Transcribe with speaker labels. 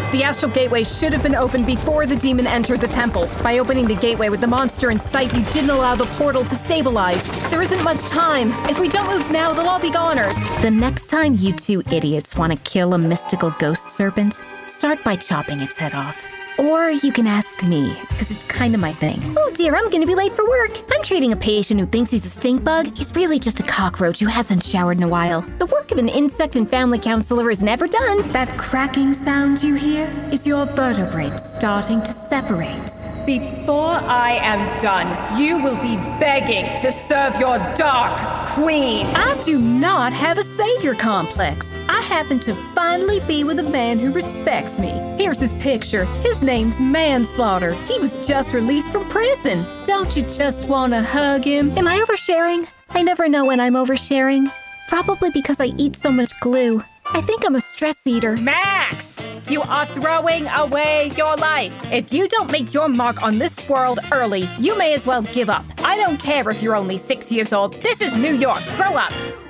Speaker 1: The astral gateway should have been opened before the demon entered the temple. By opening the gateway with the monster in sight, you didn't allow the portal to stabilize. There isn't much time. If we don't move now, they'll all be goners.
Speaker 2: The next time you two idiots want to kill a mystical ghost serpent, start by chopping its head off. Or you can ask me, because it's kind of my thing. Oh dear, I'm gonna be late for work. I'm treating a patient who thinks he's a stink bug. He's really just a cockroach who hasn't showered in a while. The work of an insect and family counselor is never done. That cracking sound you hear is your vertebrae starting to separate.
Speaker 1: Before I am done, you will be begging to serve your dark queen. I do not have a savior complex. I happen to finally be with a man who respects me. Here's his picture. His name's Manslaughter. He was just released from prison. Don't you just want to hug him?
Speaker 2: Am I oversharing? I never know when I'm oversharing. Probably because I eat so much glue. I think I'm a stress eater.
Speaker 1: Max, you are throwing away your life. If you don't make your mark on this world early, you may as well give up. I don't care if you're only 6 years old. This is New York. Grow up.